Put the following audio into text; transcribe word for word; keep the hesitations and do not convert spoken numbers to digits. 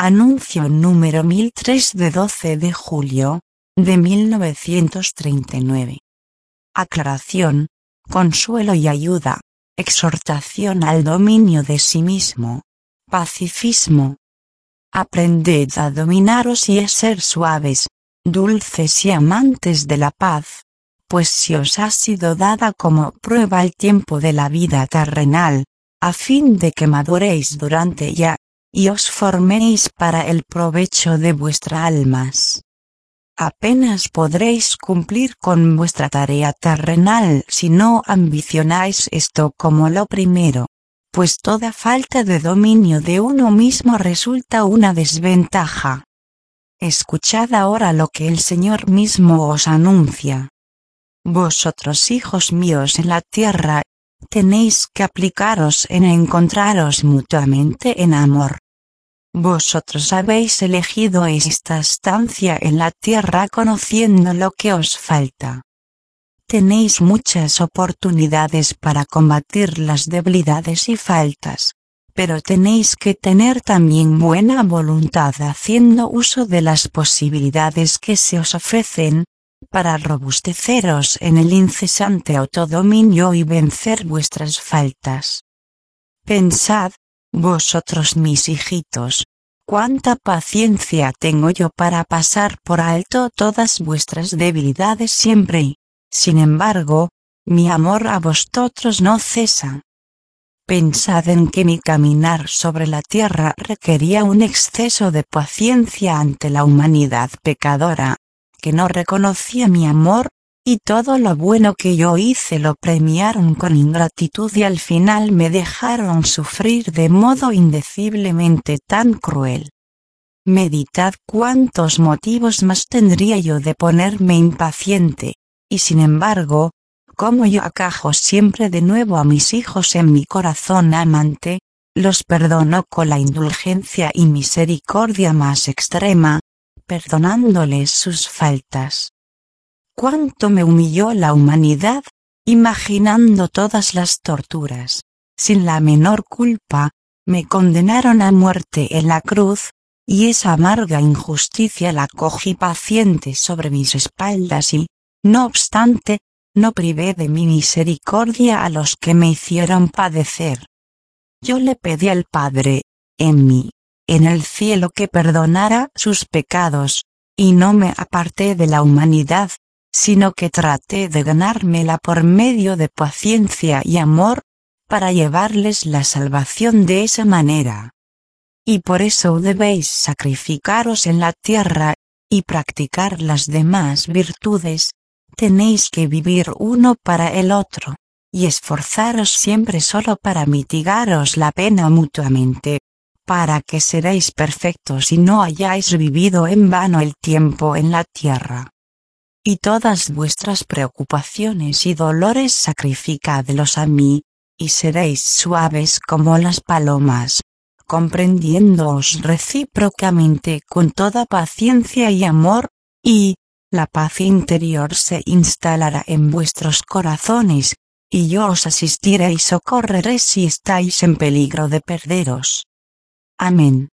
Anuncio número mil tres de doce de julio, de mil novecientos treinta y nueve. Aclaración, consuelo y ayuda, exhortación al dominio de sí mismo, pacifismo. Aprended a dominaros y a ser suaves, dulces y amantes de la paz, pues si os ha sido dada como prueba el tiempo de la vida terrenal, a fin de que maduréis durante ella, y os forméis para el provecho de vuestras almas. Apenas podréis cumplir con vuestra tarea terrenal si no ambicionáis esto como lo primero, pues toda falta de dominio de uno mismo resulta una desventaja. Escuchad ahora lo que el Señor mismo os anuncia. Vosotros, hijos míos en la tierra, tenéis que aplicaros en encontraros mutuamente en amor. Vosotros habéis elegido esta estancia en la tierra conociendo lo que os falta. Tenéis muchas oportunidades para combatir las debilidades y faltas, pero tenéis que tener también buena voluntad haciendo uso de las posibilidades que se os ofrecen, para robusteceros en el incesante autodominio y vencer vuestras faltas. Pensad, vosotros mis hijitos, cuánta paciencia tengo yo para pasar por alto todas vuestras debilidades siempre y, sin embargo, mi amor a vosotros no cesa. Pensad en que mi caminar sobre la tierra requería un exceso de paciencia ante la humanidad pecadora, que no reconocía mi amor, y todo lo bueno que yo hice lo premiaron con ingratitud y al final me dejaron sufrir de modo indeciblemente tan cruel. Meditad cuántos motivos más tendría yo de ponerme impaciente, y sin embargo, como yo acajo siempre de nuevo a mis hijos en mi corazón amante, los perdono con la indulgencia y misericordia más extrema, perdonándoles sus faltas. Cuánto me humilló la humanidad, imaginando todas las torturas, sin la menor culpa, me condenaron a muerte en la cruz, y esa amarga injusticia la cogí paciente sobre mis espaldas y, no obstante, no privé de mi misericordia a los que me hicieron padecer. Yo le pedí al Padre, en mí, en el cielo, que perdonara sus pecados, y no me aparté de la humanidad, sino que traté de ganármela por medio de paciencia y amor, para llevarles la salvación de esa manera. Y por eso debéis sacrificaros en la tierra, y practicar las demás virtudes, tenéis que vivir uno para el otro, y esforzaros siempre solo para mitigaros la pena mutuamente, para que seréis perfectos y no hayáis vivido en vano el tiempo en la tierra. Y todas vuestras preocupaciones y dolores sacrificadlos a mí, y seréis suaves como las palomas, comprendiéndoos recíprocamente con toda paciencia y amor, y la paz interior se instalará en vuestros corazones, y yo os asistiré y socorreré si estáis en peligro de perderos. Amén.